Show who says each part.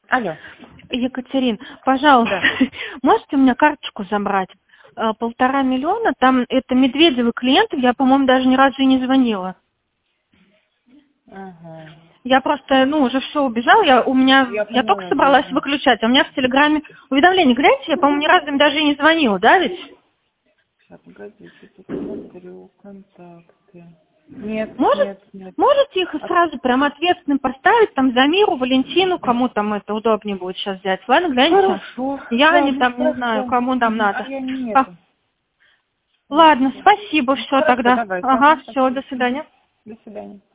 Speaker 1: Алло.
Speaker 2: Екатерин, пожалуйста,
Speaker 1: Да.
Speaker 2: можете у меня карточку забрать? 1,5 миллиона, там это Медведевы клиенты, я, по-моему, даже ни разу и не звонила.
Speaker 1: Ага.
Speaker 2: Я просто, уже все убежал, я только
Speaker 1: поняла,
Speaker 2: собралась
Speaker 1: да.
Speaker 2: выключать, а у меня в Телеграме уведомление, гляньте, я, по-моему, ни разу им даже и не звонила, да ведь?
Speaker 1: Сейчас, погодите, посмотрю контакты. Нет.
Speaker 2: Можете их сразу прям ответственным поставить, там, Замиру, Валентину, кому там это удобнее будет сейчас взять. Ладно, гляньте.
Speaker 1: Хорошо.
Speaker 2: Я
Speaker 1: Ладно,
Speaker 2: там, не знаю,
Speaker 1: хорошо.
Speaker 2: кому там надо.
Speaker 1: А я не
Speaker 2: А,
Speaker 1: это.
Speaker 2: ладно, спасибо, все
Speaker 1: Хорошо,
Speaker 2: тогда.
Speaker 1: давайте.
Speaker 2: Ага, все, до
Speaker 1: Спасибо.
Speaker 2: свидания.
Speaker 1: До свидания.